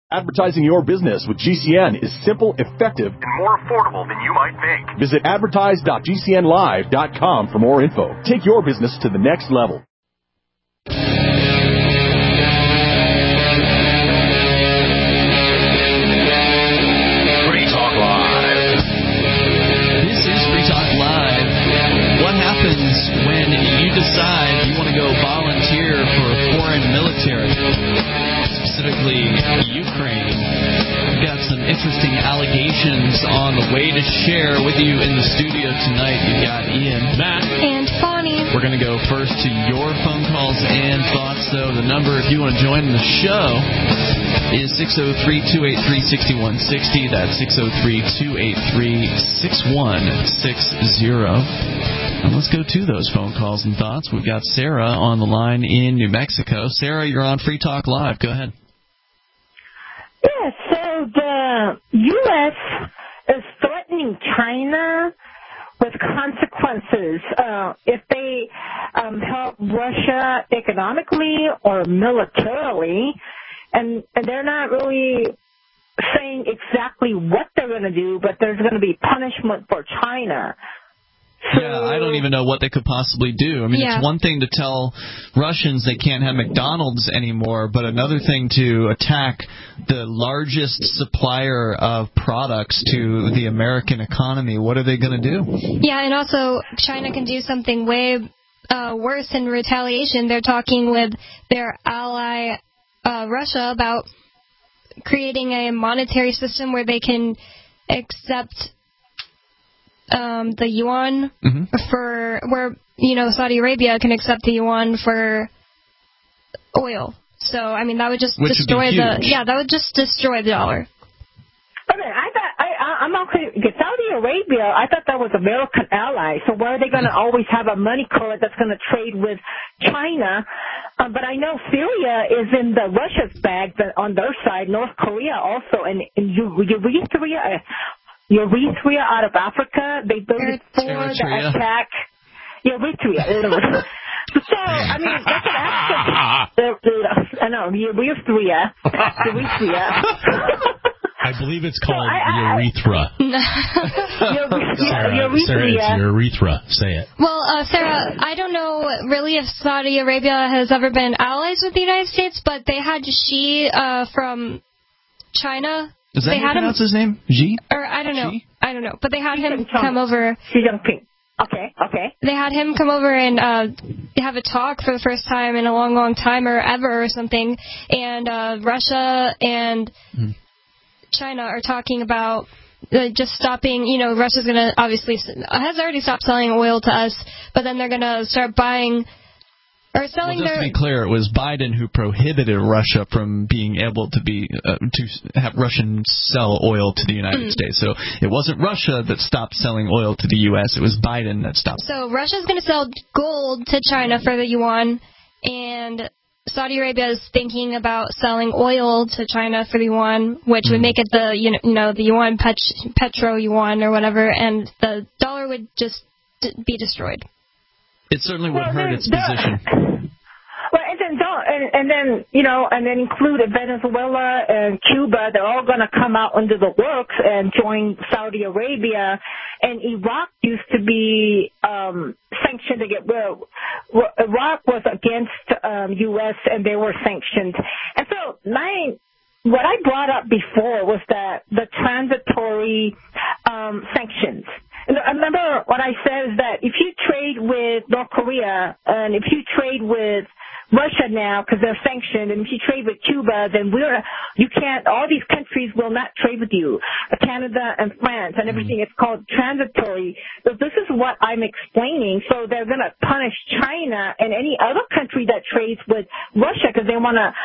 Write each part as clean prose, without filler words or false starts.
Advertising your business with GCN is simple, effective, and more affordable than you might think. Visit advertise.gcnlive.com for more info. Take your business to the next level. Free Talk Live. This is Free Talk Live. What happens when you decide you want to go volunteer for a foreign military? Specifically Ukraine. We've got some interesting allegations on the way to share with you in the studio tonight. You've got Ian, Matt, and Bonnie. We're going to go first to your phone calls and thoughts, though. The number, if you want to join the show, is 603-283-6160. That's 603-283-6160. And let's go to those phone calls and thoughts. We've got Sarah on the line in New Mexico. Sarah, you're on Free Talk Live. Go ahead. Yes, so the U.S. is threatening China with consequences if they help Russia economically or militarily, and they're not really saying exactly what they're going to do, but there's going to be punishment for China. Yeah, I don't even know what they could possibly do. I mean, It's one thing to tell Russians they can't have McDonald's anymore, but another thing to attack the largest supplier of products to the American economy. What are they going to do? Yeah, and also China can do something way worse in retaliation. They're talking with their ally Russia about creating a monetary system where they can accept the yuan for where Saudi Arabia can accept the yuan for oil. So I mean that would just destroy that would just destroy the dollar. Okay, I'm okay. Saudi Arabia, I thought that was American ally. So why are they going to always have a money card that's going to trade with China? But I know Syria is in the Russia's bag on their side. North Korea also, and Eritrea out of Africa, they built it for the attack. Eritrea. So, I mean, that's an accent. I know, Eritrea. I believe it's called urethra. Sarah, it's urethra. Say it. Well, Sarah, I don't know really if Saudi Arabia has ever been allies with the United States, but they had Xi from China. Is that how you pronounce his name? Xi? Or I don't know. Xi? I don't know. But they had him come over. Xi Jinping. Okay. They had him come over and have a talk for the first time in a long, long time or ever or something. And Russia and China are talking about just stopping. Russia's going to has already stopped selling oil to us, but then they're going to start buying or selling just to be clear, it was Biden who prohibited Russia from being able to have Russians sell oil to the United States. So it wasn't Russia that stopped selling oil to the U.S. It was Biden that stopped. So Russia's going to sell gold to China for the yuan, and Saudi Arabia is thinking about selling oil to China for the yuan, which would make it the yuan petro yuan or whatever, and the dollar would just be destroyed. It certainly would hurt its position. Well, and then include Venezuela and Cuba. They're all going to come out under the works and join Saudi Arabia. And Iraq used to be sanctioned against. Iraq was against U.S. and they were sanctioned. And so what I brought up before was that the transitory sanctions. I remember what I said is that if you trade with North Korea and if you trade with Russia now because they're sanctioned, and if you trade with Cuba, then all these countries will not trade with you. Canada and France and everything, it's called transitory. So this is what I'm explaining. So they're going to punish China and any other country that trades with Russia because they want to,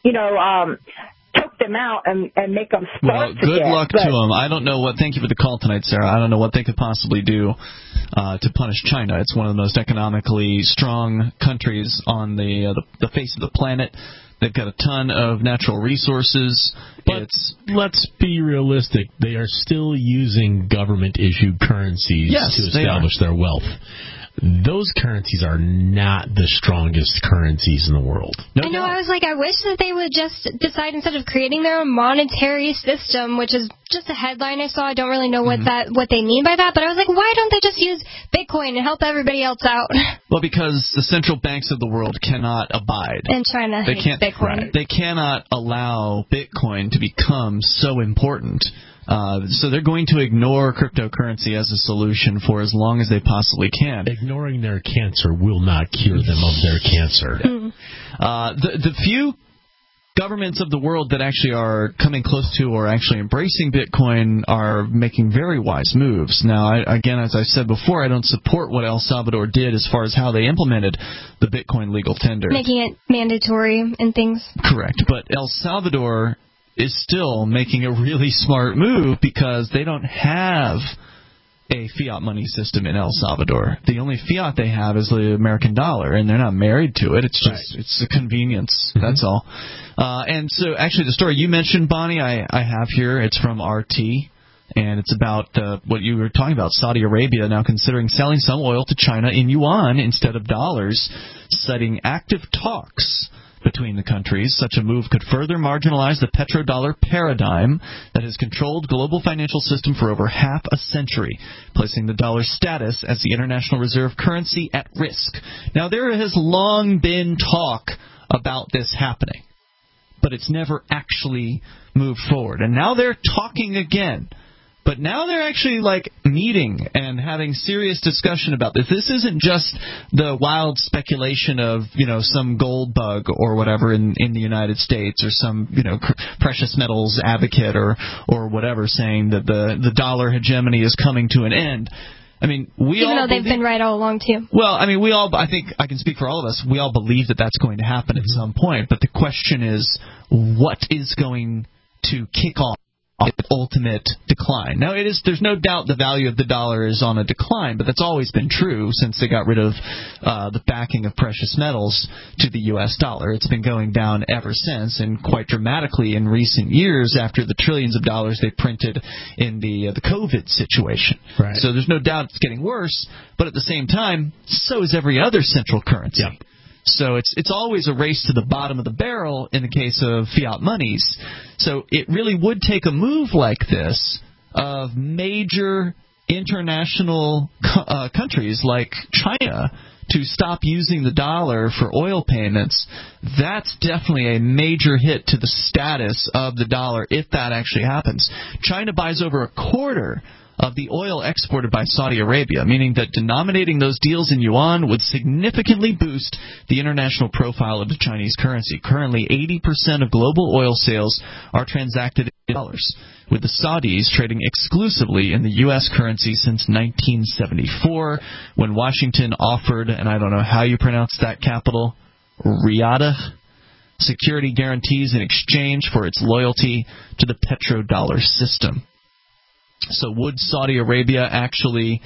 choke them out and make them starve to good death. Luck to them. I don't know thank you for the call tonight, Sarah. I don't know what they could possibly do to punish China. It's one of the most economically strong countries on the face of the planet. They've got a ton of natural resources. But let's be realistic. They are still using government-issued currencies to establish their wealth. those currencies are not the strongest currencies in the world. I know. I was like, I wish that they would just decide instead of creating their own monetary system, which is just a headline I saw. I don't really know what they mean by that, but I was like, why don't they just use Bitcoin and help everybody else out? Well, because the central banks of the world cannot abide. And China hates Bitcoin. They cannot allow Bitcoin to become so important. So they're going to ignore cryptocurrency as a solution for as long as they possibly can. Ignoring their cancer will not cure them of their cancer. The few governments of the world that actually are coming close to or actually embracing Bitcoin are making very wise moves. Now, again, as I said before, I don't support what El Salvador did as far as how they implemented the Bitcoin legal tender. Making it mandatory and things. Correct. But El Salvador is still making a really smart move because they don't have a fiat money system in El Salvador. The only fiat they have is the American dollar, and they're not married to it. It's just it's a convenience. That's all. And so, actually, the story you mentioned, Bonnie, I have here. It's from RT, and it's about what you were talking about, Saudi Arabia now considering selling some oil to China in yuan instead of dollars, citing active talks between the countries. Such a move could further marginalize the petrodollar paradigm that has controlled global financial system for over half a century, placing the dollar's status as the international reserve currency at risk. Now, there has long been talk about this happening, but it's never actually moved forward. And now they're talking again. But now they're actually, meeting and having serious discussion about this. This isn't just the wild speculation of, some gold bug or whatever in the United States or some, precious metals advocate or whatever saying that the dollar hegemony is coming to an end. I mean, even though they've been right all along, too. Well, I mean, I think I can speak for all of us, we all believe that that's going to happen at some point. But the question is, what is going to kick off ultimate decline? Now, there's no doubt the value of the dollar is on a decline, but that's always been true since they got rid of the backing of precious metals to the U.S. dollar. It's been going down ever since, and quite dramatically in recent years after the trillions of dollars they printed in the COVID situation. Right. So there's no doubt it's getting worse, but at the same time, so is every other central currency. Yep. So it's always a race to the bottom of the barrel in the case of fiat monies. So it really would take a move like this of major international countries like China to stop using the dollar for oil payments. That's definitely a major hit to the status of the dollar if that actually happens. China buys over a quarter of the oil exported by Saudi Arabia, meaning that denominating those deals in yuan would significantly boost the international profile of the Chinese currency. Currently, 80% of global oil sales are transacted in dollars, with the Saudis trading exclusively in the U.S. currency since 1974, when Washington offered, and I don't know how you pronounce that capital, Riyadh, security guarantees in exchange for its loyalty to the petrodollar system. So would Saudi Arabia actually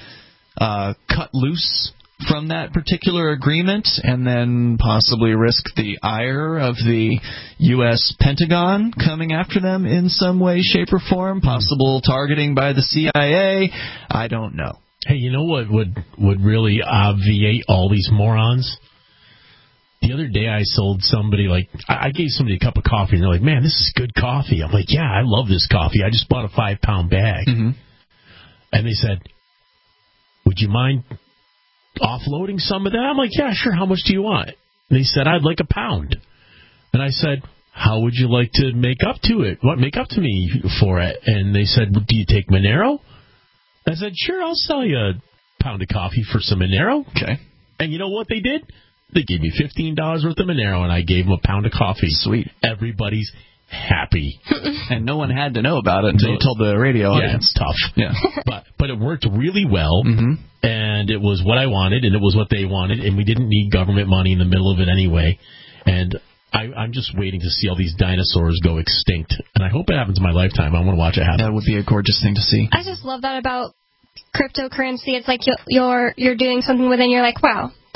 cut loose from that particular agreement and then possibly risk the ire of the U.S. Pentagon coming after them in some way, shape, or form? Possible targeting by the CIA? I don't know. Hey, you know what would really obviate all these morons? The other day I sold somebody, I gave somebody a cup of coffee, and they're like, man, this is good coffee. I'm like, yeah, I love this coffee. I just bought a 5-pound bag. Mm-hmm. And they said, would you mind offloading some of that? I'm like, yeah, sure. How much do you want? And they said, I'd like a pound. And I said, how would you like to make up to it? Make up to me for it? And they said, do you take Monero? I said, sure, I'll sell you a pound of coffee for some Monero. Okay. And you know what they did? They gave me $15 worth of Monero, and I gave them a pound of coffee. Sweet. Everybody's happy. And no one had to know about it until you told the radio audience. Yeah, it's tough. Yeah. But it worked really well, and it was what I wanted, and it was what they wanted, and we didn't need government money in the middle of it anyway. And I'm just waiting to see all these dinosaurs go extinct, and I hope it happens in my lifetime. I want to watch it happen. That would be a gorgeous thing to see. I just love that about cryptocurrency. It's like you're doing something with it, and you're like, wow,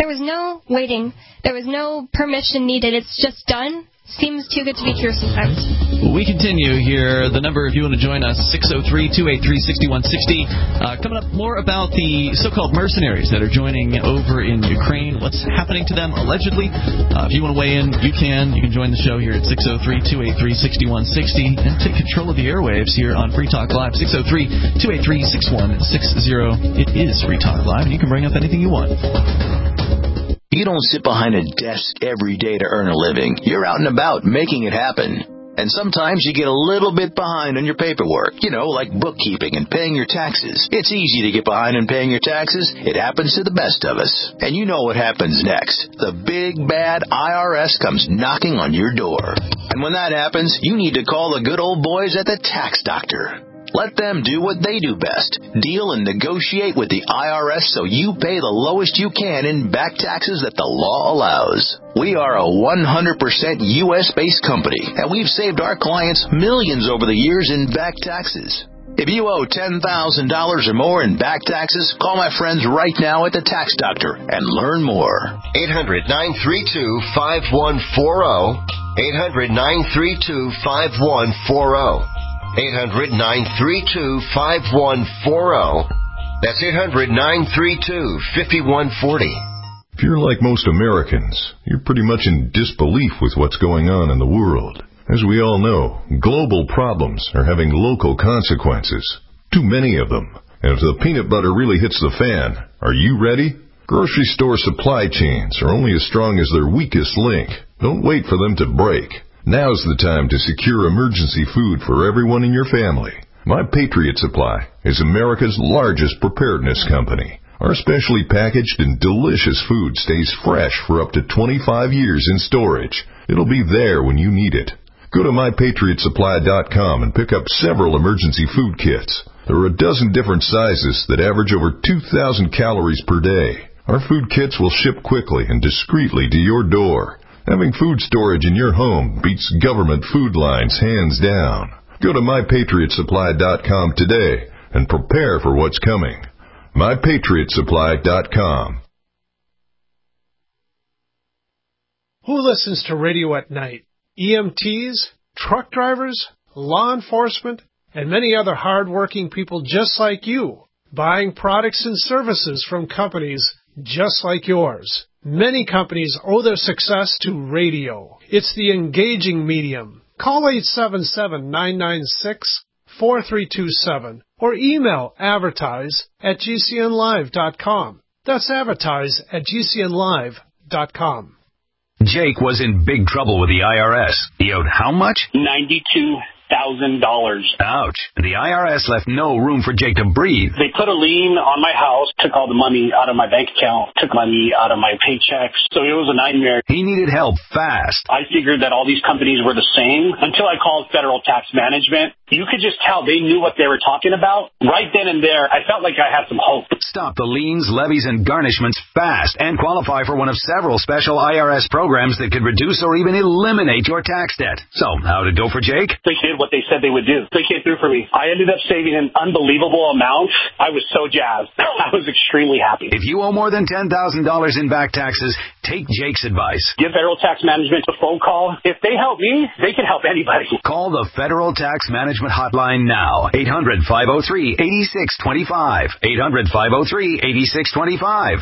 There was no waiting. There was no permission needed. It's just done. Seems too good to be true sometimes. We continue here. The number, if you want to join us, 603-283-6160. Coming up, more about the so-called mercenaries that are joining over in Ukraine. What's happening to them, allegedly? If you want to weigh in, you can. You can join the show here at 603-283-6160 and take control of the airwaves here on Free Talk Live, 603-283-6160. It is Free Talk Live, and you can bring up anything you want. You don't sit behind a desk every day to earn a living. You're out and about making it happen. And sometimes you get a little bit behind on your paperwork, like bookkeeping and paying your taxes. It's easy to get behind on paying your taxes. It happens to the best of us. And you know what happens next. The big, bad IRS comes knocking on your door. And when that happens, you need to call the good old boys at the Tax Doctor. Let them do what they do best. Deal and negotiate with the IRS so you pay the lowest you can in back taxes that the law allows. We are a 100% U.S.-based company, and we've saved our clients millions over the years in back taxes. If you owe $10,000 or more in back taxes, call my friends right now at the Tax Doctor and learn more. 800-932-5140. 800-932-5140. 800-932-5140. That's 800-932-5140. If you're like most Americans, you're pretty much in disbelief with what's going on in the world. As we all know, global problems are having local consequences. Too many of them. And if the peanut butter really hits the fan, are you ready? Grocery store supply chains are only as strong as their weakest link. Don't wait for them to break. Now's the time to secure emergency food for everyone in your family. My Patriot Supply is America's largest preparedness company. Our specially packaged and delicious food stays fresh for up to 25 years in storage. It'll be there when you need it. Go to MyPatriotSupply.com and pick up several emergency food kits. There are a dozen different sizes that average over 2,000 calories per day. Our food kits will ship quickly and discreetly to your door. Having food storage in your home beats government food lines hands down. Go to MyPatriotSupply.com today and prepare for what's coming. MyPatriotSupply.com. Who listens to radio at night? EMTs, truck drivers, law enforcement, and many other hard-working people just like you, buying products and services from companies just like yours. Many companies owe their success to radio. It's the engaging medium. Call 877-996-4327 or email advertise@gcnlive.com. That's advertise@gcnlive.com. Jake was in big trouble with the IRS. He owed how much? $92,000. Ouch. The IRS left no room for Jake to breathe. They put a lien on my house, took all the money out of my bank account, took money out of my paychecks. So it was a nightmare. He needed help fast. I figured that all these companies were the same until I called Federal Tax Management. You could just tell they knew what they were talking about. Right then and there, I felt like I had some hope. Stop the liens, levies, and garnishments fast and qualify for one of several special IRS programs that could reduce or even eliminate your tax debt. So, how'd it go for Jake? They did what they said they would do. They came through for me. I ended up saving an unbelievable amount. I was so jazzed. I was extremely happy. If you owe more than $10,000 in back taxes, take Jake's advice. Give Federal Tax Management a phone call. If they help me, they can help anybody. Call the Federal Tax Management Hotline now. 800-503-8625. 800-503-8625.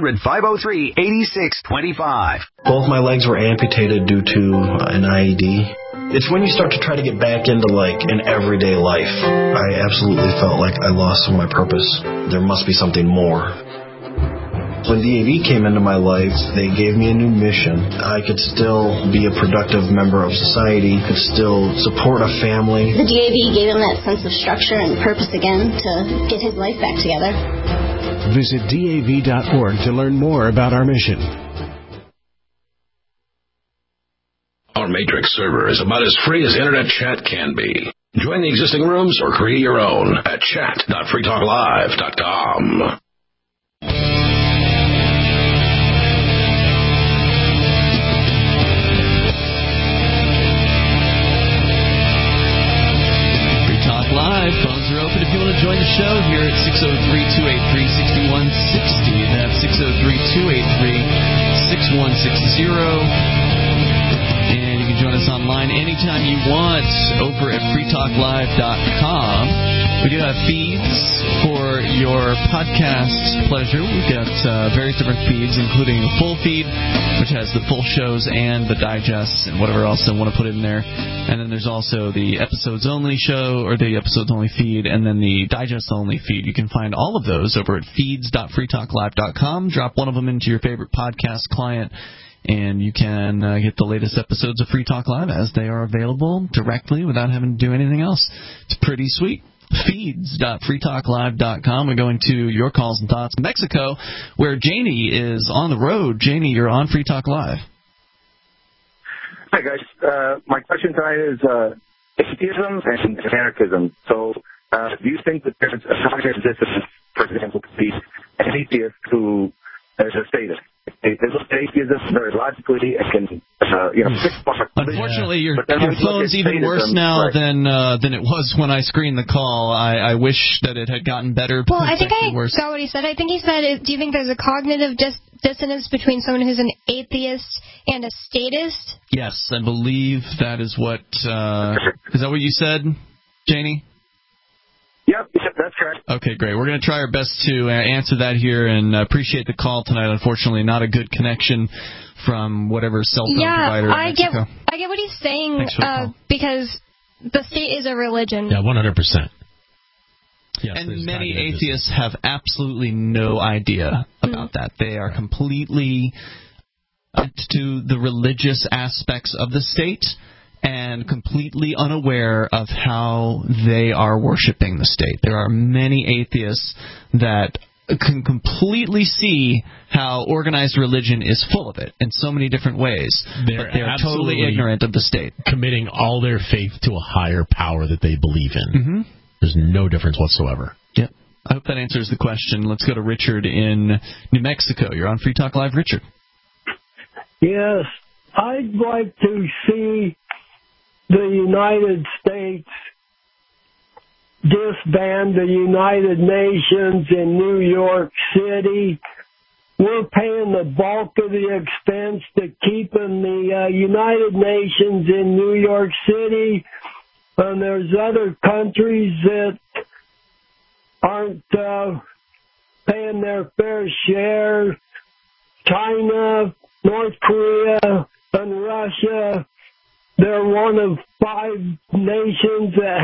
800-503-8625. Both my legs were amputated due to an IED. It's when you start to try to get back into, an everyday life. I absolutely felt like I lost some of my purpose. There must be something more. When DAV came into my life, they gave me a new mission. I could still be a productive member of society, could still support a family. The DAV gave him that sense of structure and purpose again to get his life back together. Visit DAV.org to learn more about our mission. Our Matrix server is about as free as internet chat can be. Join the existing rooms or create your own at chat.freetalklive.com. Free Talk Live. Phones are open if you want to join the show here at 603-283-6160. That's 603-283-6160. And you can join us online anytime you want over at freetalklive.com. We do have feeds for your podcast pleasure. We've got various different feeds, including a full feed, which has the full shows and the digests and whatever else they want to put in there. And then there's also the episodes-only show, or the episodes-only feed, and then the digest-only feed. You can find all of those over at feeds.freetalklive.com. Drop one of them into your favorite podcast client, and you can get the latest episodes of Free Talk Live as they are available directly without having to do anything else. It's pretty sweet. Feeds.freetalklive.com. We're going to your calls and thoughts. Mexico, where Janie is on the road. Janie, you're on Free Talk Live. Hi, guys. My question tonight is atheism and anarchism. So do you think that there's a higher resistance, for example, to be an atheist who is a statist? They look at atheism very logically and can, fix part. Unfortunately, your phone's even worse now than it was when I screened the call. I wish that it had gotten better. Well, I think I saw what he said. I think he said, do you think there's a cognitive dissonance between someone who's an atheist and a statist? Yes, I believe that is what... is that what you said, Janie? Yep, that's correct. Okay, great. We're going to try our best to answer that here, and appreciate the call tonight. Unfortunately, not a good connection from whatever cell phone provider in Mexico. I get what he's saying, because the state is a religion. Yeah, 100%. Yes, and many atheists have absolutely no idea about that. They are completely to the religious aspects of the state and completely unaware of how they are worshiping the state. There are many atheists that can completely see how organized religion is full of it in so many different ways, but they're totally ignorant of the state. Committing all their faith to a higher power that they believe in. Mm-hmm. There's no difference whatsoever. Yep. I hope that answers the question. Let's go to Richard in New Mexico. You're on Free Talk Live, Richard. Yes, I'd like to see the United States disband the United Nations in New York City. We're paying the bulk of the expense to keeping the United Nations in New York City, and there's other countries that aren't paying their fair share. China, North Korea, and Russia. They're one of 5 nations that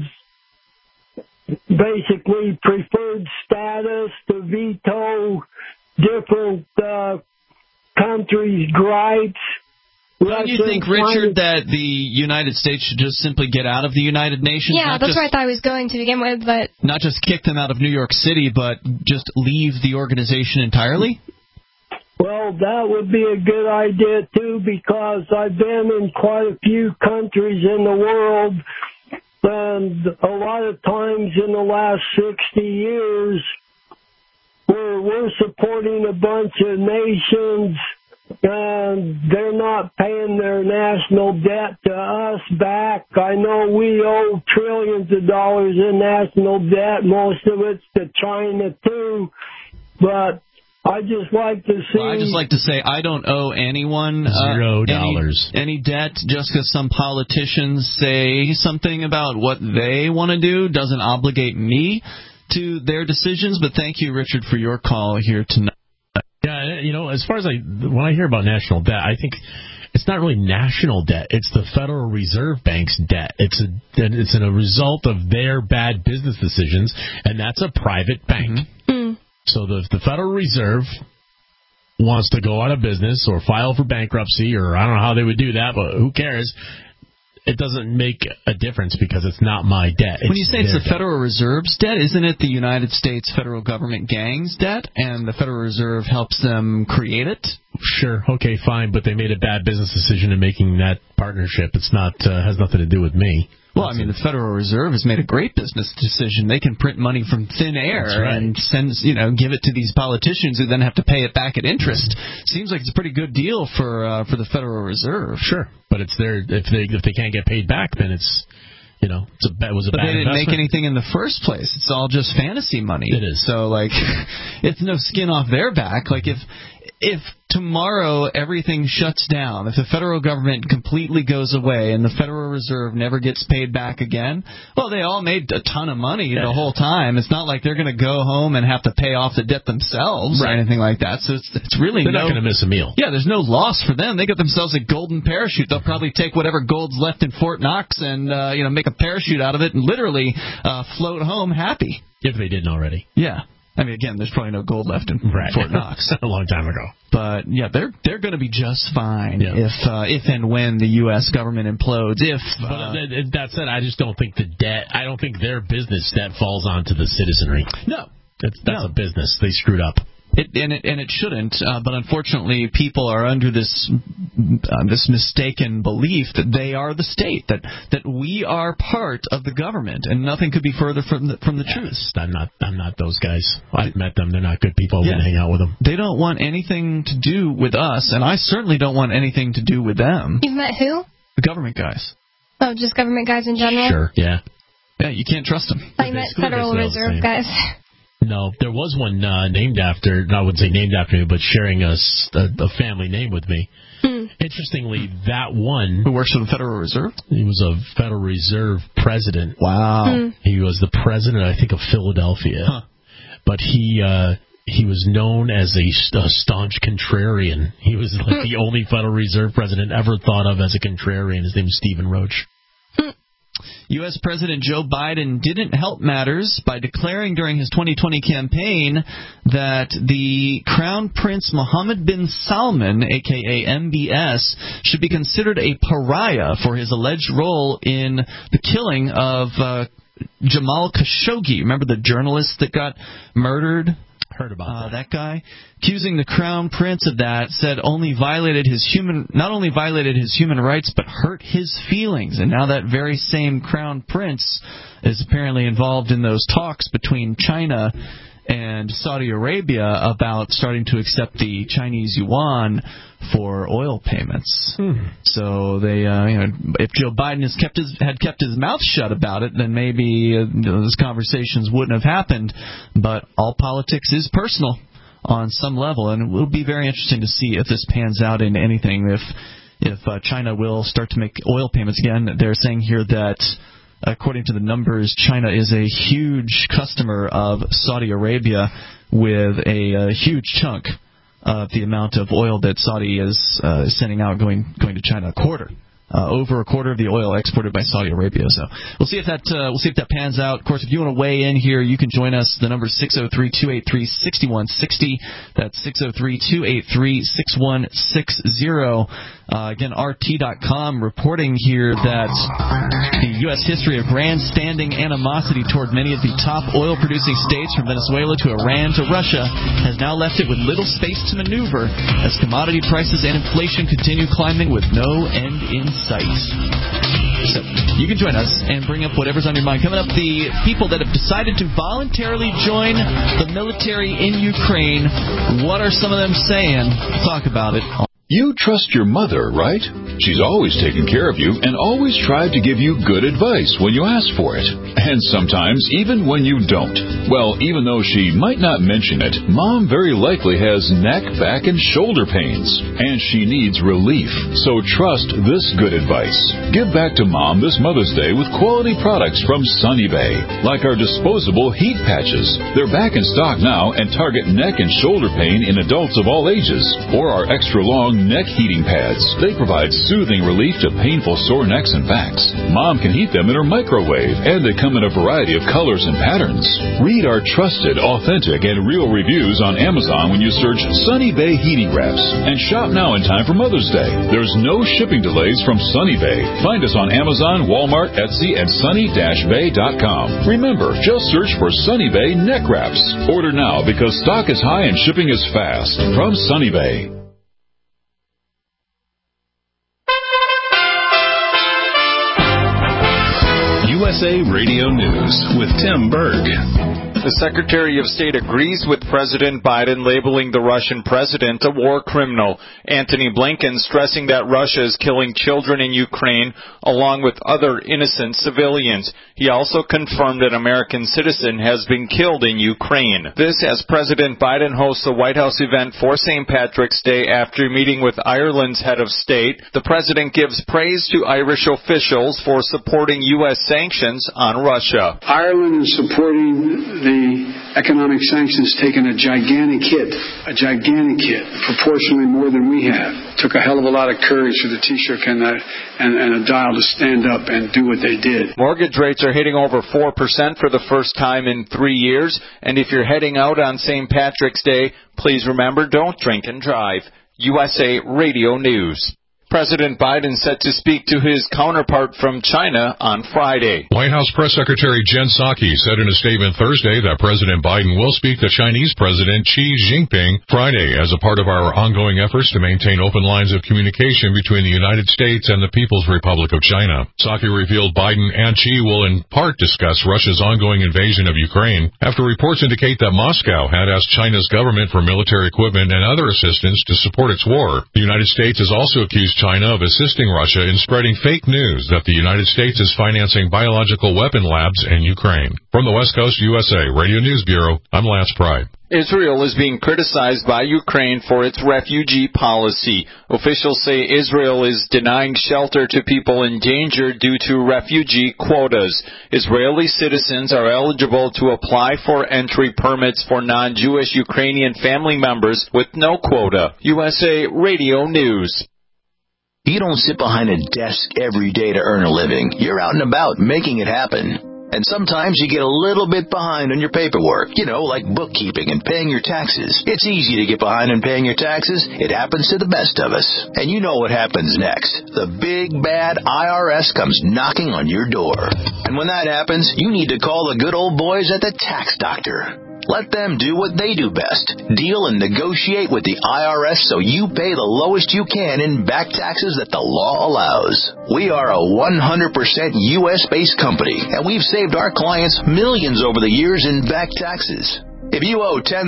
has basically preferred status to veto different countries' gripes. Don't you think, Richard, that the United States should just simply get out of the United Nations? Yeah, that's where I thought I was going to begin with, but... Not just kick them out of New York City, but just leave the organization entirely? Well, that would be a good idea, too, because I've been in quite a few countries in the world, and a lot of times in the last 60 years, we're supporting a bunch of nations, and they're not paying their national debt to us back. I know we owe trillions of dollars in national debt. Most of it's to China, too, but... I'd just like to see... Well, I just like to say I don't owe anyone $0 any debt just because some politicians say something about what they want to do doesn't obligate me to their decisions. But thank you, Richard, for your call here tonight. Yeah, as far as when I hear about national debt, I think it's not really national debt. It's the Federal Reserve Bank's debt. It's a result of their bad business decisions, and that's a private bank. Mm-hmm. So the Federal Reserve wants to go out of business or file for bankruptcy, or I don't know how they would do that, but who cares? It doesn't make a difference because it's not my debt. When you say it's the Federal Reserve's debt, isn't it the United States federal government gang's debt, and the Federal Reserve helps them create it? Sure, okay, fine, but they made a bad business decision in making that partnership. It's not has nothing to do with me. Well, I mean, the Federal Reserve has made a great business decision. They can print money from thin air and give it to these politicians who then have to pay it back at interest. Seems like it's a pretty good deal for the Federal Reserve. Sure, but it's if they can't get paid back, then it's You know, it was a but bad they didn't investment. make anything in the first place. It's all just fantasy money. It is. So, like, it's no skin off their back. Like, if tomorrow everything shuts down, if the federal government completely goes away and the Federal Reserve never gets paid back again, well, they all made a ton of money the whole time. It's not like they're going to go home and have to pay off the debt themselves or anything like that. So it's really they're not going to miss a meal. Yeah, there's no loss for them. They got themselves a golden parachute. They'll probably take whatever gold's left in Fort Knox and make a parachute out of it and literally float home happy. If they didn't already. Yeah. I mean, again, there's probably no gold left in Fort Knox. A long time ago. But, yeah, they're going to be just fine if and when the U.S. government implodes. But that said, I just don't think I don't think their business debt falls onto the citizenry. No. That's a business. They screwed up. It shouldn't, but unfortunately people are under this mistaken belief that they are the state, that we are part of the government, and nothing could be further from the truth. I'm not those guys. I've met them. They're not good people. I wouldn't hang out with them. They don't want anything to do with us, and I certainly don't want anything to do with them. You've met who? The government guys. Oh, just government guys in general? Sure, yeah. Yeah, you can't trust them. I met Federal Reserve guys. No, there was one named after, I wouldn't say named after me, but sharing a family name with me. Interestingly, that one... Who works for the Federal Reserve? He was a Federal Reserve president. Wow. He was the president, I think, of Philadelphia. Huh. But he was known as a staunch contrarian. He was like the only Federal Reserve president ever thought of as a contrarian. His name was Stephen Roach. U.S. President Joe Biden didn't help matters by declaring during his 2020 campaign that the Crown Prince Mohammed bin Salman, a.k.a. MBS, should be considered a pariah for his alleged role in the killing of Jamal Khashoggi. Remember the journalist that got murdered? Heard about that guy, accusing the Crown Prince of that, said not only violated his human rights, but hurt his feelings. And now that very same Crown Prince is apparently involved in those talks between China and Saudi Arabia about starting to accept the Chinese yuan for oil payments. So they, if Joe Biden had kept his mouth shut about it, then maybe those conversations wouldn't have happened. But all politics is personal on some level, and it will be very interesting to see if this pans out into anything. If China will start to make oil payments again. They're saying here that, according to the numbers, China is a huge customer of Saudi Arabia with a huge chunk of the amount of oil that Saudi is sending out going to China. Over a quarter of the oil exported by Saudi Arabia. So we'll see if that pans out. Of course, if you want to weigh in here, you can join us. The number is 603-283-6160. That's 603-283-6160. Again, RT.com reporting here that the U.S. history of grandstanding animosity toward many of the top oil-producing states, from Venezuela to Iran to Russia, has now left it with little space to maneuver as commodity prices and inflation continue climbing with no end in sight. So you can join us and bring up whatever's on your mind. Coming up, the people that have decided to voluntarily join the military in Ukraine. What are some of them saying? We'll talk about it. You trust your mother, right? She's always taken care of you and always tried to give you good advice when you ask for it. And sometimes even when you don't. Well, even though she might not mention it, Mom very likely has neck, back, and shoulder pains. And she needs relief. So trust this good advice. Give back to Mom this Mother's Day with quality products from Sunny Bay. Like our disposable heat patches. They're back in stock now and target neck and shoulder pain in adults of all ages. Or our extra long neck heating pads. They provide soothing relief to painful sore necks and backs. Mom can heat them in her microwave, and they come in a variety of colors and patterns. Read our trusted, authentic, and real reviews on Amazon when you search Sunny Bay Heating Wraps. And shop now in time for Mother's Day. There's no shipping delays from Sunny Bay. Find us on Amazon, Walmart, Etsy, and sunny-bay.com. Remember, just search for Sunny Bay Neck Wraps. Order now because stock is high and shipping is fast. From Sunny Bay. USA Radio News with Tim Berg. The Secretary of State agrees with President Biden labeling the Russian president a war criminal. Antony Blinken stressing that Russia is killing children in Ukraine along with other innocent civilians. He also confirmed an American citizen has been killed in Ukraine. This as President Biden hosts a White House event for St. Patrick's Day after meeting with Ireland's head of state. The president gives praise to Irish officials for supporting U.S. sanctions on Russia. Ireland is supporting the economic sanctions, taking a gigantic hit, proportionally more than we have. Took a hell of a lot of courage for the Taoiseach and a Dial to stand up and do what they did. Mortgage rates are hitting over 4% for the first time in 3 years, and if you're heading out on St. Patrick's Day, please remember, don't drink and drive. USA Radio News. President Biden set to speak to his counterpart from China on Friday. White House Press Secretary Jen Psaki said in a statement Thursday that President Biden will speak to Chinese President Xi Jinping Friday as a part of our ongoing efforts to maintain open lines of communication between the United States and the People's Republic of China. Psaki revealed Biden and Xi will in part discuss Russia's ongoing invasion of Ukraine after reports indicate that Moscow had asked China's government for military equipment and other assistance to support its war. The United States has also accused China of assisting Russia in spreading fake news that the United States is financing biological weapon labs in Ukraine. From the West Coast USA Radio News Bureau, I'm Lance Pride. Israel is being criticized by Ukraine for its refugee policy. Officials say Israel is denying shelter to people in danger due to refugee quotas. Israeli citizens are eligible to apply for entry permits for non-Jewish Ukrainian family members with no quota. USA Radio News. You don't sit behind a desk every day to earn a living. You're out and about making it happen. And sometimes you get a little bit behind on your paperwork, like bookkeeping and paying your taxes. It's easy to get behind on paying your taxes. It happens to the best of us. And you know what happens next. The big, bad IRS comes knocking on your door. And when that happens, you need to call the good old boys at the Tax Doctor. Let them do what they do best. Deal and negotiate with the IRS so you pay the lowest you can in back taxes that the law allows. We are a 100% U.S.-based company, and we've saved our clients millions over the years in back taxes. If you owe $10,000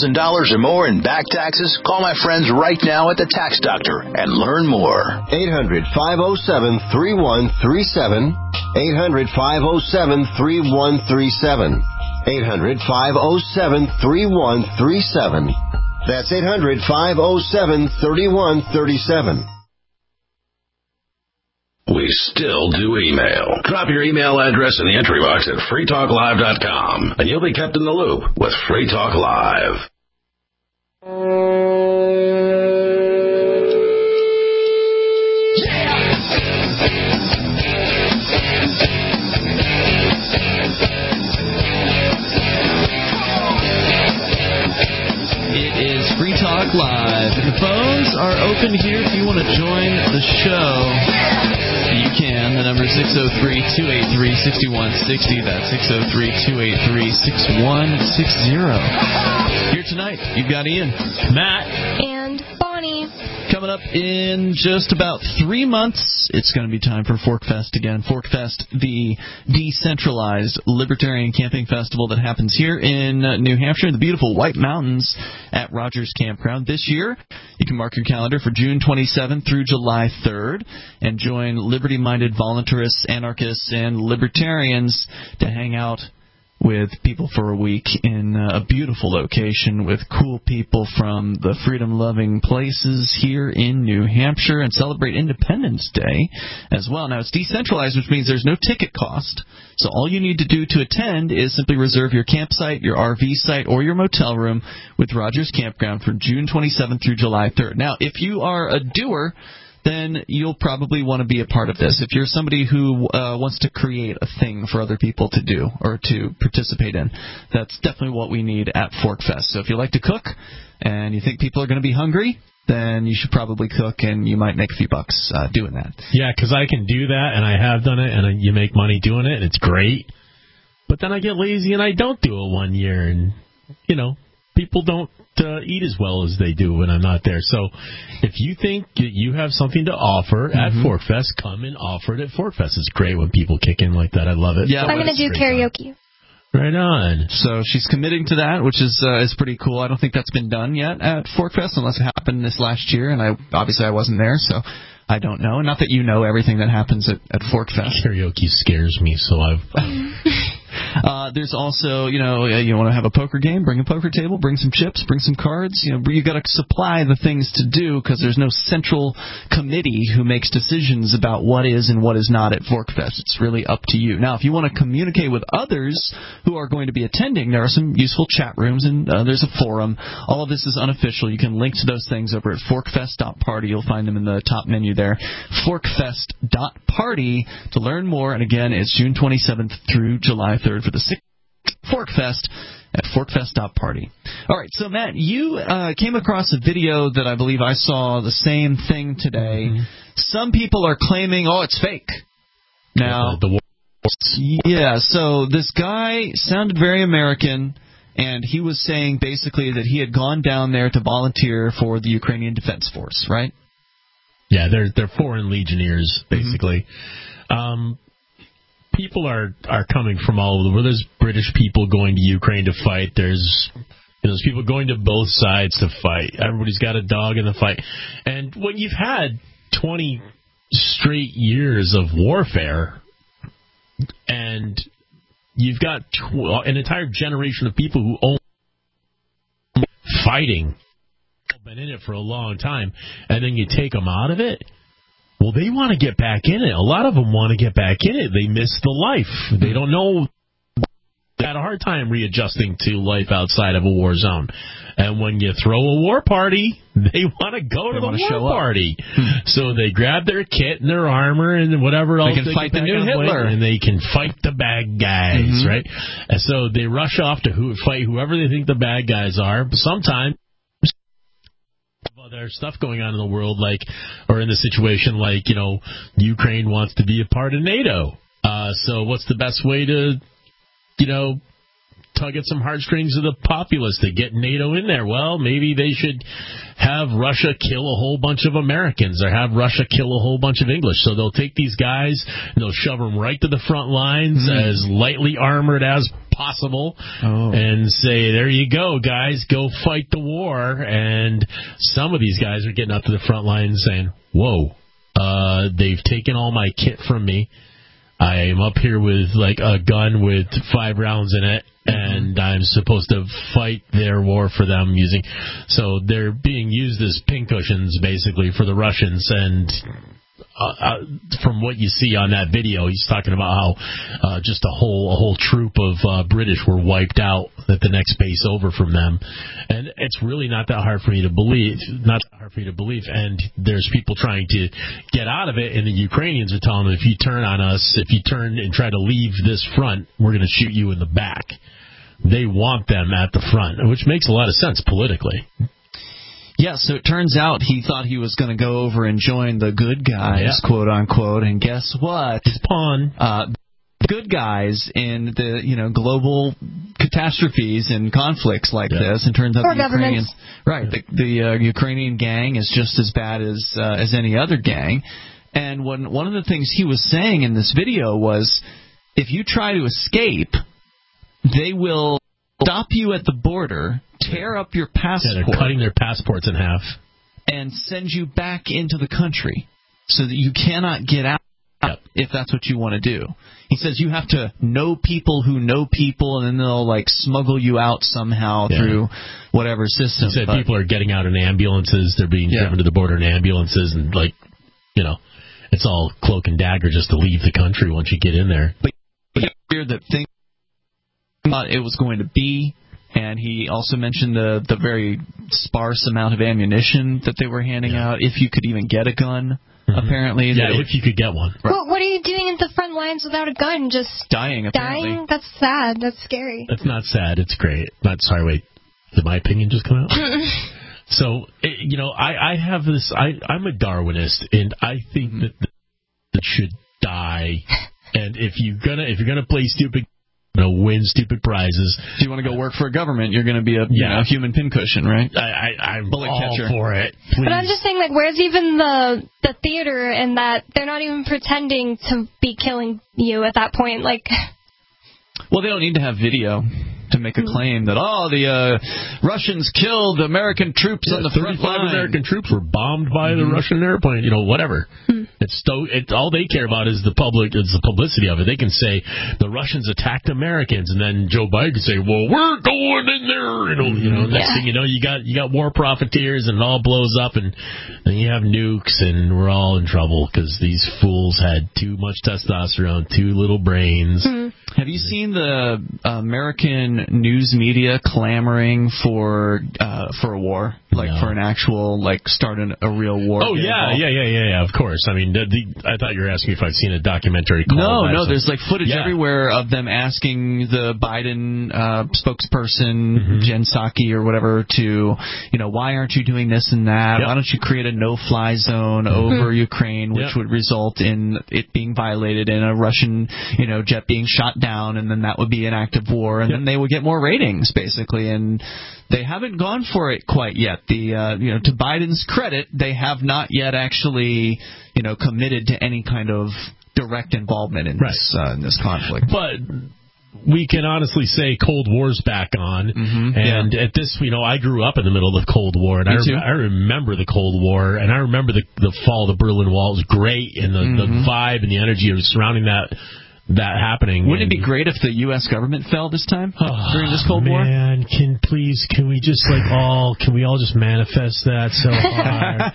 or more in back taxes, call my friends right now at the Tax Doctor and learn more. 800-507-3137. 800-507-3137. 800-507-3137. That's 800-507-3137. We still do email. Drop your email address in the entry box at freetalklive.com, and you'll be kept in the loop with Free Talk Live. Free Talk Live. The phones are open here if you want to join the show. You can. The number is 603-283-6160. That's 603-283-6160. Here tonight, you've got Ian, Matt, and Bonnie. Coming up in just about 3 months, it's going to be time for ForkFest again. ForkFest, the decentralized libertarian camping festival that happens here in New Hampshire, in the beautiful White Mountains at Rogers Campground. This year, you can mark your calendar for June 27th through July 3rd and join liberty-minded voluntarists, anarchists, and libertarians to hang out with people for a week in a beautiful location with cool people from the freedom-loving places here in New Hampshire and celebrate Independence Day as well. Now, it's decentralized, which means there's no ticket cost. So all you need to do to attend is simply reserve your campsite, your RV site, or your motel room with Rogers Campground for June 27th through July 3rd. Now, if you are a doer, then you'll probably want to be a part of this. If you're somebody who wants to create a thing for other people to do or to participate in, that's definitely what we need at ForkFest. So if you like to cook and you think people are going to be hungry, then you should probably cook, and you might make a few bucks doing that. Yeah, because I can do that, and I have done it, and you make money doing it, and it's great. But then I get lazy, and I don't do it 1 year, and, people don't eat as well as they do when I'm not there. So if you think you have something to offer at ForkFest, come and offer it at ForkFest. It's great when people kick in like that. I love it. Yeah, I'm going to do karaoke. Right on. So she's committing to that, which is pretty cool. I don't think that's been done yet at Forkfest, unless it happened this last year, and I wasn't there, so I don't know. Not that you know everything that happens at Forkfest. Karaoke scares me, so I've... There's also, you want to have a poker game, bring a poker table, bring some chips, bring some cards. You got to supply the things to do because there's no central committee who makes decisions about what is and what is not at Forkfest. It's really up to you. Now, if you want to communicate with others who are going to be attending, there are some useful chat rooms and there's a forum. All of this is unofficial. You can link to those things over at forkfest.party. You'll find them in the top menu there. Forkfest.party to learn more. And again, it's June 27th through July 3rd for the 6th Forkfest at forkfest.party. All right, so Matt, you came across a video that I believe I saw the same thing today. Mm-hmm. Some people are claiming, it's fake. Now, so this guy sounded very American, and he was saying basically that he had gone down there to volunteer for the Ukrainian Defense Force, right? Yeah, they're foreign legionnaires, basically. Mm-hmm. People are coming from all over the world. There's British people going to Ukraine to fight. There's people going to both sides to fight. Everybody's got a dog in the fight. And when you've had 20 straight years of warfare, and you've got an entire generation of people who own fighting, been in it for a long time, and then you take them out of it. Well, they want to get back in it. A lot of them want to get back in it. They miss the life. They don't know. They had a hard time readjusting to life outside of a war zone. And when you throw a war party, they want to go to the war party. So they grab their kit and their armor and whatever else. They can fight the new Hitler. And they can fight the bad guys, right? And so they rush off to fight whoever they think the bad guys are. But sometimes there's stuff going on in the world, or in the situation, Ukraine wants to be a part of NATO. So what's the best way to, tug at some heartstrings of the populace to get NATO in there? Well, maybe they should have Russia kill a whole bunch of Americans or have Russia kill a whole bunch of English. So they'll take these guys and they'll shove them right to the front lines as lightly armored as possible and say, there you go, guys, go fight the war. And some of these guys are getting up to the front line and saying, whoa, they've taken all my kit from me. I am up here with a gun with 5 rounds in it, and I'm supposed to fight their war for them so they're being used as pincushions basically for the Russians. And from what you see on that video, he's talking about how just a whole troop of British were wiped out at the next base over from them, and it's really not that hard for me to believe. And there's people trying to get out of it, and the Ukrainians are telling them, if you turn on us, if you turn and try to leave this front, we're going to shoot you in the back. They want them at the front, which makes a lot of sense politically. Yeah, so it turns out he thought he was going to go over and join the good guys, quote unquote, and guess what? His pawn. Good guys in the global catastrophes and conflicts like this, and turns out the Ukrainian the Ukrainian gang is just as bad as any other gang. And one of the things he was saying in this video was, if you try to escape, they will stop you at the border, tear up your passport. Yeah, they're cutting their passports in half. And send you back into the country so that you cannot get out if that's what you want to do. He says you have to know people who know people, and then they'll smuggle you out somehow through whatever system. He said people are getting out in ambulances. They're being driven to the border in ambulances, and it's all cloak and dagger just to leave the country once you get in there. But you hear that thing thought it was going to be, and he also mentioned the very sparse amount of ammunition that they were handing out, if you could even get a gun, apparently. Yeah, if you could get one. Right. Well, what are you doing at the front lines without a gun? Just dying, apparently. Dying? That's sad. That's scary. That's not sad. It's great. Sorry, wait. Did my opinion just come out? So, I have this, I'm a Darwinist, and I think that should die. And if you're gonna play stupid, win stupid prizes. If you want to go work for a government, you're going to be a human pincushion, right? I'm bullet catcher for it. Please. But I'm just saying, where's even the theater in that they're not even pretending to be killing you at that point? Well, they don't need to have video to make a claim that, the Russians killed American troops on the front line. 35 American troops were bombed by the Russian airplane, whatever. All they care about is the publicity of it. They can say the Russians attacked Americans, and then Joe Biden can say, well, we're going in there. Next thing you know, you got war profiteers, and it all blows up, and then you have nukes, and we're all in trouble because these fools had too much testosterone, too little brains. Have you seen the American news media clamoring for a war, for an actual, starting a real war? Oh yeah, of course. I mean, I thought you were asking if I'd seen a documentary. No, there's footage everywhere of them asking the Biden spokesperson, Jen Psaki or whatever, to, why aren't you doing this and that? Why don't you create a no-fly zone over Ukraine, which would result in it being violated and a Russian, jet being shot down, and then that would be an act of war, and then they would get more ratings, basically. And they haven't gone for it quite yet. To Biden's credit, they have not yet actually, committed to any kind of direct involvement in this conflict. But we can honestly say Cold War's back on, and at this, I grew up in the middle of the Cold War, and I remember the Cold War, and I remember the fall of the Berlin Wall. It was great, and the vibe and the energy surrounding that happening. Wouldn't it be great if the U.S. government fell this time during this Cold War? Man, can we just can we all just manifest that so hard?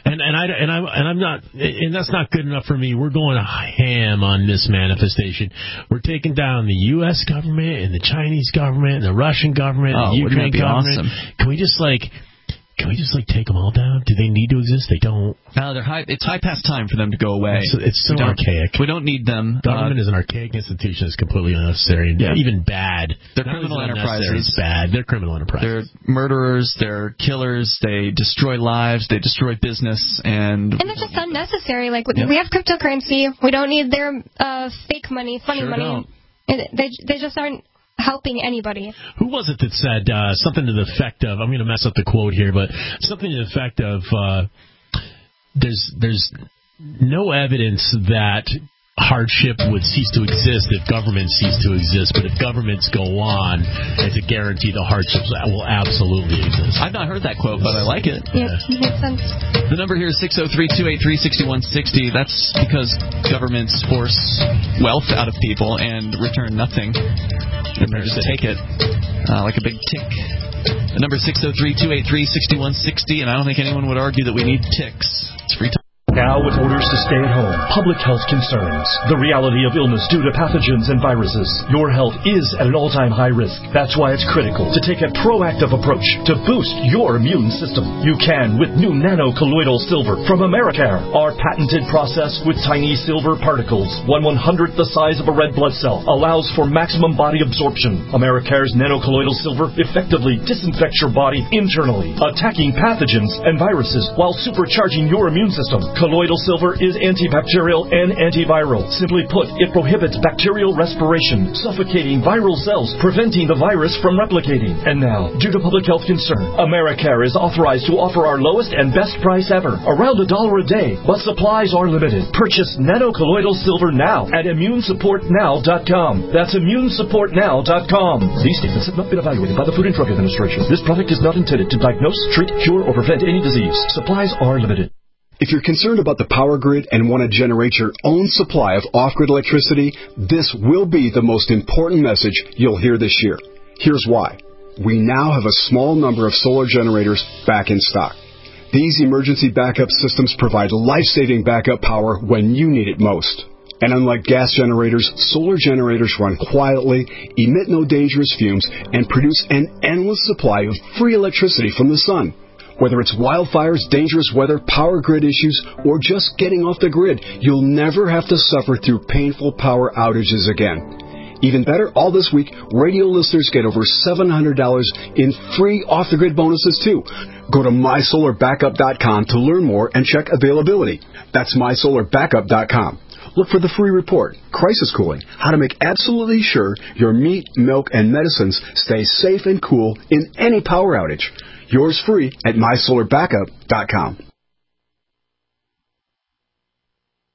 and that's not good enough for me. We're going ham on this manifestation. We're taking down the U.S. government and the Chinese government and the Russian government and the Ukraine government. Awesome. Can we just take them all down? Do they need to exist? They don't. No, it's high past time for them to go away. It's so archaic. We don't need them. Government is an archaic institution. It's completely unnecessary and even bad. They're criminal enterprises. It's bad. They're criminal enterprises. They're murderers. They're killers. They destroy lives. They destroy business. And they're just unnecessary. We have cryptocurrency. We don't need their fake money, funny money. They just aren't helping anybody. Who was it that said something to the effect of, I'm going to mess up the quote here, but something to the effect of there's no evidence that hardship would cease to exist if governments cease to exist, but if governments go on, it's a guarantee the hardships will absolutely exist. I've not heard that quote, but I like it. Yeah, makes sense. The number here is 603-283-6160. That's because governments force wealth out of people and return nothing. And they just take it like a big tick. The number is 603-283-6160, and I don't think anyone would argue that we need ticks. It's free time. Now, with orders to stay at home, public health concerns, the reality of illness due to pathogens and viruses, your health is at an all-time high risk. That's why it's critical to take a proactive approach to boost your immune system. You can with new nano-colloidal silver from Americare. Our patented process with tiny silver particles, 1/100th the size of a red blood cell, allows for maximum body absorption. Americare's nano-colloidal silver effectively disinfects your body internally, attacking pathogens and viruses while supercharging your immune system. Colloidal silver is antibacterial and antiviral. Simply put, it prohibits bacterial respiration, suffocating viral cells, preventing the virus from replicating. And now, due to public health concern, Americare is authorized to offer our lowest and best price ever, around $1 a day, but supplies are limited. Purchase nano-colloidal silver now at immunesupportnow.com. That's immunesupportnow.com. These statements have not been evaluated by the Food and Drug Administration. This product is not intended to diagnose, treat, cure, or prevent any disease. Supplies are limited. If you're concerned about the power grid and want to generate your own supply of off-grid electricity, this will be the most important message you'll hear this year. Here's why. We now have a small number of solar generators back in stock. These emergency backup systems provide life-saving backup power when you need it most. And unlike gas generators, solar generators run quietly, emit no dangerous fumes, and produce an endless supply of free electricity from the sun. Whether it's wildfires, dangerous weather, power grid issues, or just getting off the grid, you'll never have to suffer through painful power outages again. Even better, all this week, radio listeners get over $700 in free off-the-grid bonuses, too. Go to mysolarbackup.com to learn more and check availability. That's mysolarbackup.com. Look for the free report, Crisis Cooling, how to make absolutely sure your meat, milk, and medicines stay safe and cool in any power outage. Yours free at mysolarbackup.com.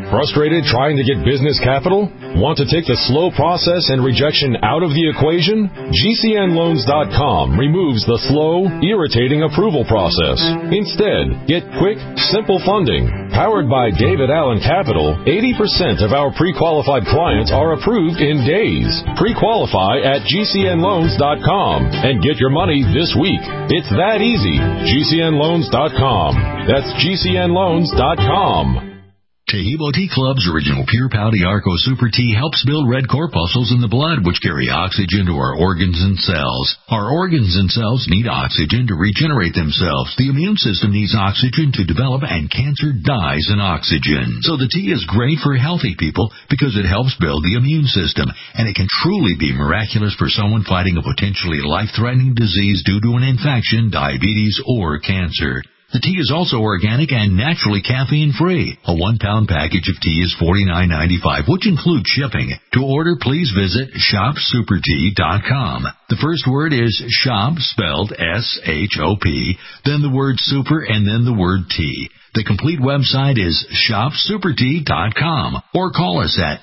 Frustrated trying to get business capital? Want to take the slow process and rejection out of the equation? GCNLoans.com removes the slow, irritating approval process. Instead, get quick, simple funding. Powered by David Allen Capital, 80% of our pre-qualified clients are approved in days. Pre-qualify at GCNLoans.com and get your money this week. It's that easy. GCNLoans.com. That's GCNLoans.com. Tahibo Tea Club's original Pure Pouty Arco Super Tea helps build red corpuscles in the blood, which carry oxygen to our organs and cells. Our organs and cells need oxygen to regenerate themselves. The immune system needs oxygen to develop, and cancer dies in oxygen. So the tea is great for healthy people because it helps build the immune system, and it can truly be miraculous for someone fighting a potentially life-threatening disease due to an infection, diabetes, or cancer. The tea is also organic and naturally caffeine-free. A 1-pound package of tea is $49.95, which includes shipping. To order, please visit shopsupertea.com. The first word is shop, spelled S-H-O-P, then the word super, and then the word tea. The complete website is shopsupertea.com, or call us at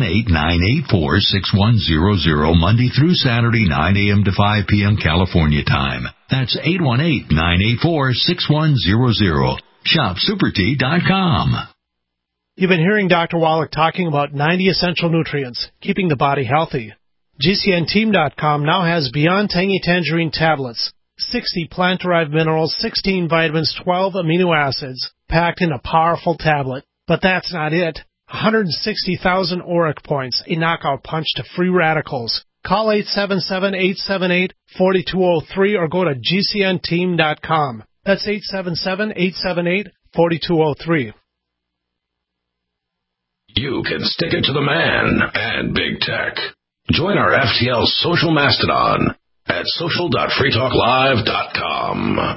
818-984-6100 Monday through Saturday, 9 a.m. to 5 p.m. California time. That's 818-984-6100. Shopsupertea.com. You've been hearing Dr. Wallach talking about 90 essential nutrients, keeping the body healthy. GCNteam.com now has Beyond Tangy Tangerine tablets. 60 plant-derived minerals, 16 vitamins, 12 amino acids, packed in a powerful tablet. But that's not it. 160,000 auric points, a knockout punch to free radicals. Call 877-878-4203 or go to GCNteam.com. That's 877-878-4203. You can stick it to the man and big tech. Join our FTL social mastodon at social.freetalklive.com.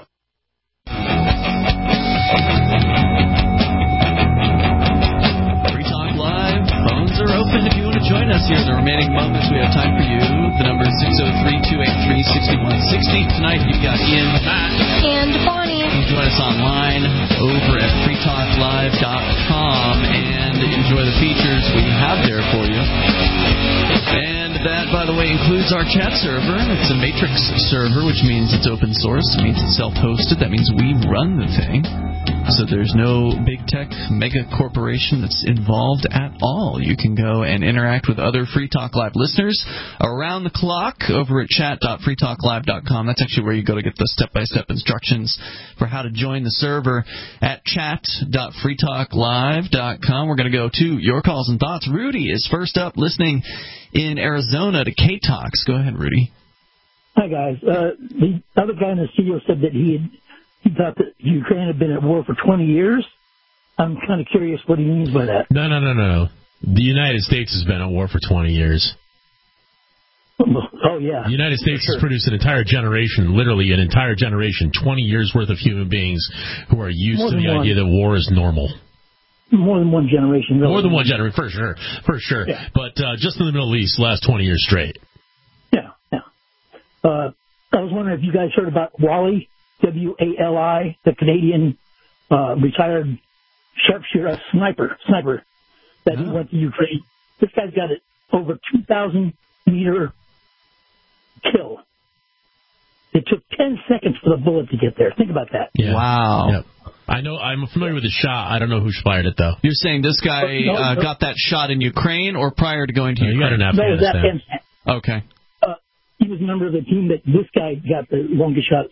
Free Talk Live. Phones are open if you want to join us here in the remaining moments. We have time for you. The number is 603-283-6160. Tonight you've got Ian, Matt, and Bonnie. You can join us online over at freetalklive.com and enjoy the features we have there for you. And that, by the way, includes our chat server. It's a Matrix server, which means it's open source. It means it's self-hosted. That means we run the thing. So there's no big tech mega corporation that's involved at all. You can go and interact with other Free Talk Live listeners around the clock over at chat.freetalklive.com. That's actually where you go to get the step-by-step instructions for how to join the server at chat.freetalklive.com. We're going to go to your calls and thoughts. Rudy is first up, listening in Arizona to K-Talks. Go ahead, Rudy. Hi, guys. The other guy in the studio said that he thought that Ukraine had been at war for 20 years. I'm kind of curious what he means by that. No. The United States has been at war for 20 years. Oh, yeah. The United States has produced an entire generation, literally an entire generation, 20 years' worth of human beings who are used to the idea that war is normal. More than one generation. Really. More than one generation, for sure. Yeah. But just in the Middle East, the last 20 years straight. Yeah. I was wondering if you guys heard about Wally, W-A-L-I, the Canadian retired sharpshooter, sniper, that he went to Ukraine. This guy's got it over 2,000-meter kill. It took 10 seconds for the bullet to get there. Think about that. Yeah. Wow. Yep. I know. I'm familiar with the shot. I don't know who fired it, though. You're saying this guy got that shot in Ukraine or prior to going to Ukraine? You got it in Afghanistan. No, it was Afghanistan. Okay. He was a member of the team that this guy got the longest shot,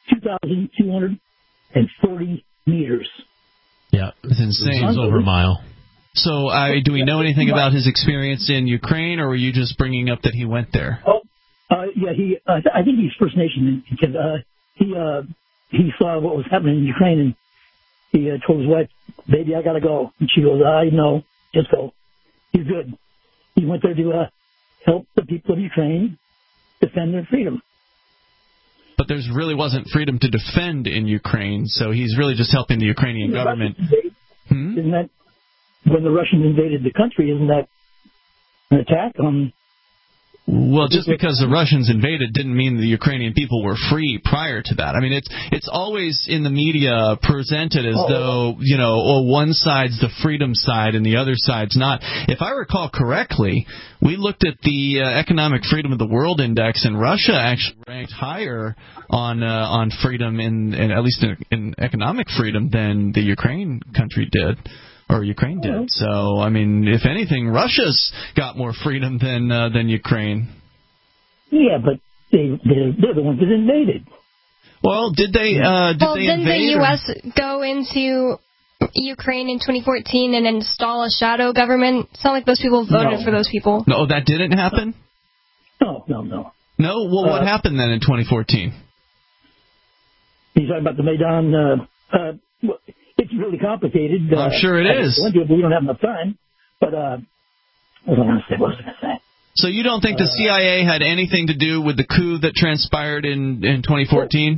2,240 meters. Yeah, it's insane. It's over a mile. So, do we know anything about his experience in Ukraine, or were you just bringing up that he went there? Yeah, I think he's First Nation because he saw what was happening in Ukraine, and he told his wife, "Baby, I gotta go." And she goes, "I know, just go." He's good. He went there to help the people of Ukraine defend their freedom. But there really wasn't freedom to defend in Ukraine, so he's really just helping the Ukrainian government. Isn't that when the Russians invaded the country? Isn't that an attack on Well, just because the Russians invaded didn't mean the Ukrainian people were free prior to that. I mean, it's always in the media presented as though, one side's the freedom side and the other side's not. If I recall correctly, we looked at the Economic Freedom of the World Index, and Russia actually ranked higher on freedom, at least in economic freedom, than the Ukraine country did. Or Ukraine did. So, I mean, if anything, Russia's got more freedom than Ukraine. Yeah, but they're the ones that invaded. Well, didn't the U.S. go into Ukraine in 2014 and install a shadow government? It's not like those people voted for those people. No, that didn't happen? No. No? Well, what happened then in 2014? You're talking about the Maidan... It's really complicated. I'm sure it is. We don't have enough time. But what was I going to say? So you don't think the CIA had anything to do with the coup that transpired in 2014?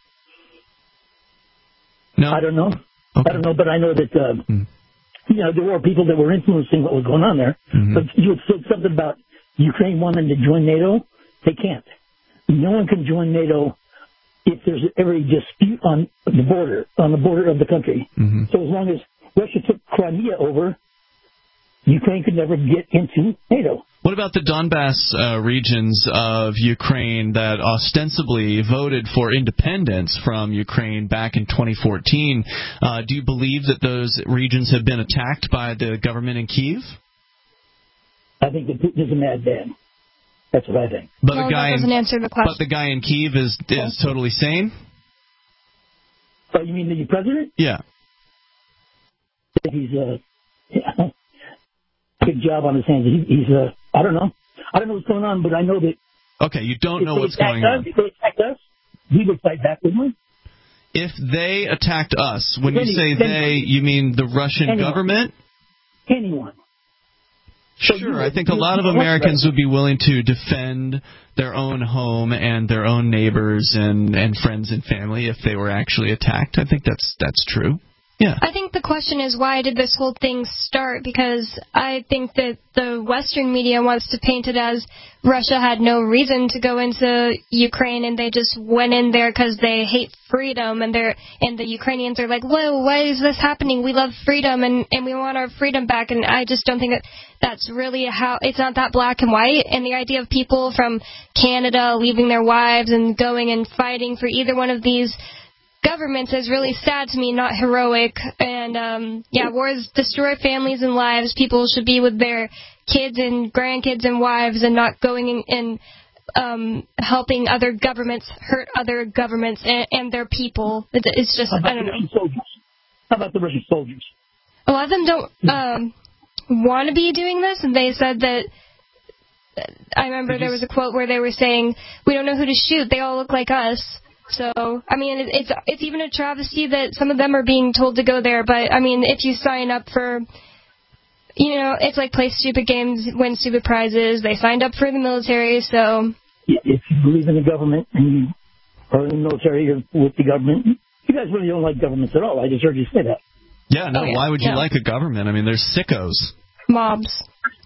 No? I don't know. Okay. I don't know, but I know that there were people that were influencing what was going on there. Mm-hmm. But you had said something about Ukraine wanting to join NATO. They can't. No one can join NATO if there's ever a dispute on the border of the country. Mm-hmm. So as long as Russia took Crimea over, Ukraine could never get into NATO. What about the Donbass regions of Ukraine that ostensibly voted for independence from Ukraine back in 2014? Do you believe that those regions have been attacked by the government in Kyiv? I think that Putin is a madman. That's what I think. But the guy that doesn't answer the question. But the guy in Kyiv is totally sane? Oh, you mean the president? Yeah. He's big job on his hands. He's I don't know. I don't know what's going on, but I know that. Okay, you don't know what's going on. If they attacked us, we would fight back, wouldn't we? If they attacked us, when you say they, you mean the Russian government? Anyone. Sure, I think a lot of Americans would be willing to defend their own home and their own neighbors and friends and family if they were actually attacked. I think that's true. Yeah. I think the question is, why did this whole thing start? Because I think that the Western media wants to paint it as Russia had no reason to go into Ukraine and they just went in there because they hate freedom, and the Ukrainians are like, whoa, why is this happening? We love freedom and we want our freedom back. And I just don't think that's really how, it's not that black and white. And the idea of people from Canada leaving their wives and going and fighting for either one of these governments is really sad to me, not heroic. And wars destroy families and lives. People should be with their kids and grandkids and wives and not going and helping other governments hurt other governments and their people. It's just, I don't know. How about the Russian soldiers? A lot of them don't want to be doing this, and they said that. I remember there was a quote where they were saying, "We don't know who to shoot. They all look like us." So, I mean, it's even a travesty that some of them are being told to go there. But, I mean, if you sign up for, it's like play stupid games, win stupid prizes. They signed up for the military, so. If you believe in the government and you are in the military or with the government, you guys really don't like governments at all. I just heard you say that. Yeah, no, why would you like a government? I mean, there's sickos. Mobs.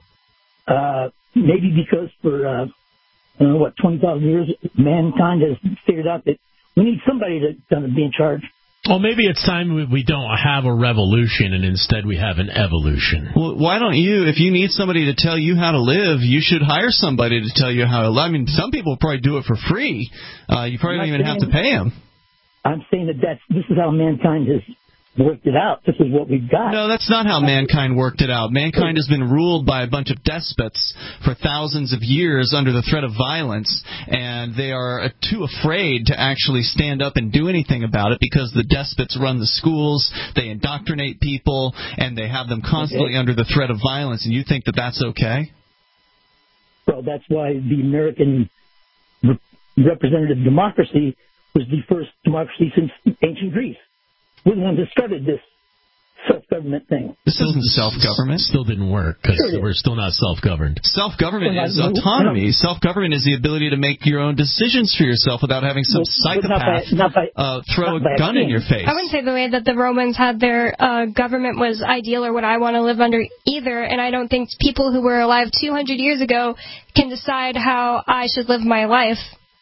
Maybe because for, 20,000 years, mankind has figured out that we need somebody to be in charge. Well, maybe it's time we don't have a revolution and instead we have an evolution. Well, why don't you, if you need somebody to tell you how to live, you should hire somebody to tell you how to live. I mean, some people probably do it for free. You probably don't even have to pay them. I'm saying that this is how mankind has worked it out. This is what we've got. No, that's not how mankind worked it out. Mankind has been ruled by a bunch of despots for thousands of years under the threat of violence, and they are too afraid to actually stand up and do anything about it because the despots run the schools, they indoctrinate people, and they have them constantly under the threat of violence, and you think that that's okay? Well, that's why the American representative democracy was the first democracy since ancient Greece. We're the ones that started this self-government thing. This isn't self-government. Still didn't work because we're still not self-governed. Self-government is autonomy. Self-government is the ability to make your own decisions for yourself without having some psychopath throw a gun in your face. I wouldn't say the way that the Romans had their government was ideal or what I want to live under either, and I don't think people who were alive 200 years ago can decide how I should live my life.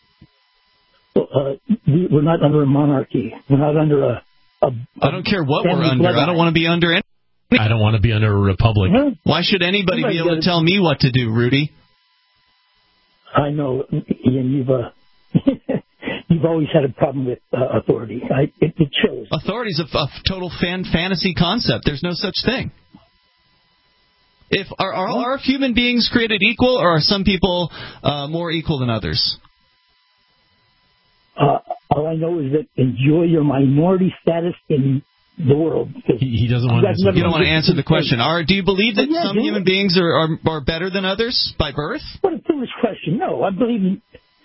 We're not under a monarchy. We're not under a I don't care what we're under. I don't want to be under any. I don't want to be under a republic. Why should anybody be able to tell me what to do, Rudy? I know, Ian, you've always had a problem with authority. It shows. Authority is a total fantasy concept. There's no such thing. Are all human beings created equal, or are some people more equal than others? All I know is that enjoy your minority status in the world. He doesn't want to. You don't want to answer the question. Do you believe that some human beings are better than others by birth? What a foolish question. No, I believe.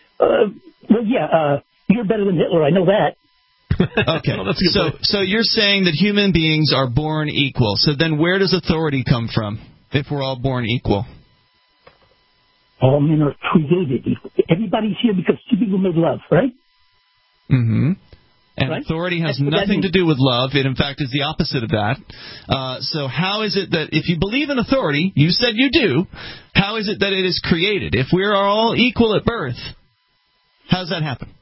You're better than Hitler. I know that. Okay. Well, so you're saying that human beings are born equal. So then where does authority come from if we're all born equal? All men are created equal. Everybody's here because two people made love, right? Mm-hmm. And authority has nothing to do with love. It, in fact, is the opposite of that. So how is it that if you believe in authority, you said you do, how is it that it is created? If we are all equal at birth, how does that happen?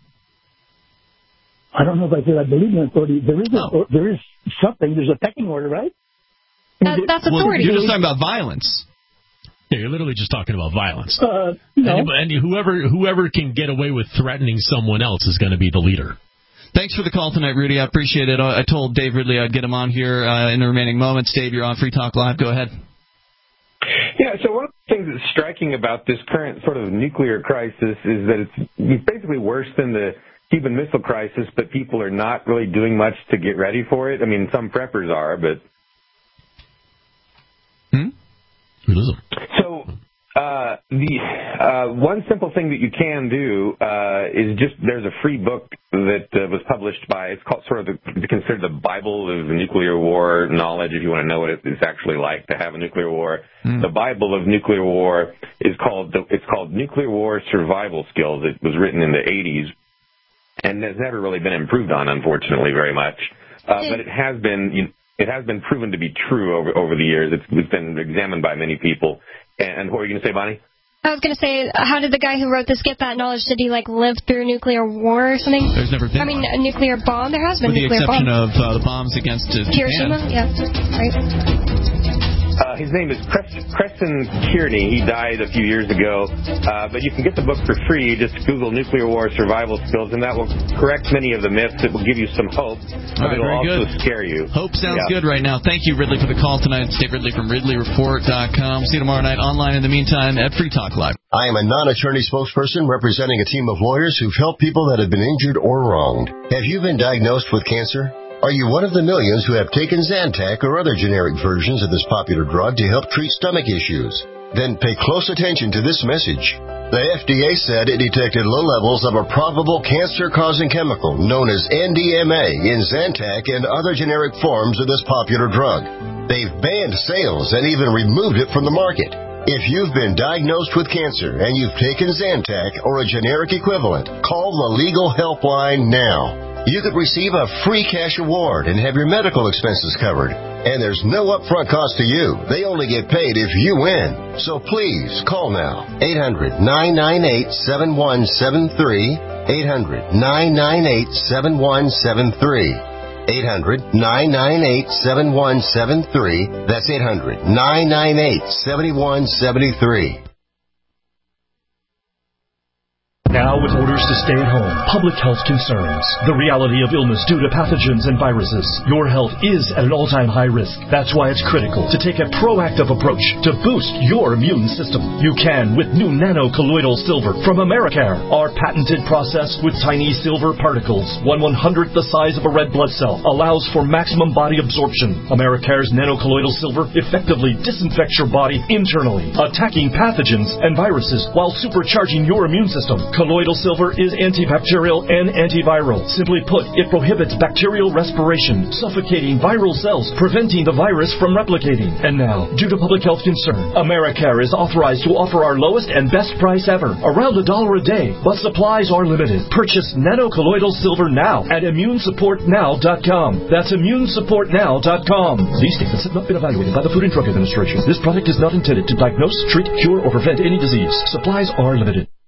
I don't know if I said I believe in authority. There is something. There's a pecking order, right? That's authority. You're just talking about violence. Yeah, you're literally just talking about violence. No. And whoever can get away with threatening someone else is going to be the leader. Thanks for the call tonight, Rudy. I appreciate it. I told Dave Ridley I'd get him on here in the remaining moments. Dave, you're on Free Talk Live. Go ahead. Yeah, so one of the things that's striking about this current sort of nuclear crisis is that it's basically worse than the Cuban Missile Crisis, but people are not really doing much to get ready for it. I mean, some preppers are, but... Who doesn't? So the one simple thing that you can do is there's a free book that was published by, it's called considered the Bible of nuclear war knowledge, if you want to know what it's actually like to have a nuclear war. The Bible of nuclear war is called Nuclear War Survival Skills. It was written in the 80s and has never really been improved on, unfortunately, very much. But it has been... It has been proven to be true over the years. It's been examined by many people. And what were you going to say, Bonnie? I was going to say, how did the guy who wrote this get that knowledge? Did he, live through nuclear war or something? There's never been a nuclear bomb? There has been nuclear bomb. With the exception of the bombs against Hiroshima? Japan. Yeah, right. His name is Creston Kearney. He died a few years ago. But you can get the book for free. Just Google Nuclear War Survival Skills, and that will correct many of the myths. It will give you some hope, but it will also scare you. Hope sounds good right now. Thank you, Ridley, for the call tonight. It's Dave Ridley from RidleyReport.com. See you tomorrow night online in the meantime at Free Talk Live. I am a non-attorney spokesperson representing a team of lawyers who've helped people that have been injured or wronged. Have you been diagnosed with cancer? Are you one of the millions who have taken Zantac or other generic versions of this popular drug to help treat stomach issues? Then pay close attention to this message. The FDA said it detected low levels of a probable cancer-causing chemical known as NDMA in Zantac and other generic forms of this popular drug. They've banned sales and even removed it from the market. If you've been diagnosed with cancer and you've taken Zantac or a generic equivalent, call the Legal Helpline now. You could receive a free cash award and have your medical expenses covered. And there's no upfront cost to you. They only get paid if you win. So please, call now. 800-998-7173. 800-998-7173. 800-998-7173. That's 800-998-7173. Now, with orders to stay at home, public health concerns, the reality of illness due to pathogens and viruses, your health is at an all-time high risk. That's why it's critical to take a proactive approach to boost your immune system. You can with new nano-colloidal silver from Americare. Our patented process with tiny silver particles, 1/100th the size of a red blood cell, allows for maximum body absorption. Americare's nano-colloidal silver effectively disinfects your body internally, attacking pathogens and viruses while supercharging your immune system. Colloidal silver is antibacterial and antiviral. Simply put, it prohibits bacterial respiration, suffocating viral cells, preventing the virus from replicating. And now, due to public health concern, Americare is authorized to offer our lowest and best price ever, around $1 a day, but supplies are limited. Purchase nanocolloidal silver now at immunesupportnow.com. That's immunesupportnow.com. These statements have not been evaluated by the Food and Drug Administration. This product is not intended to diagnose, treat, cure, or prevent any disease. Supplies are limited.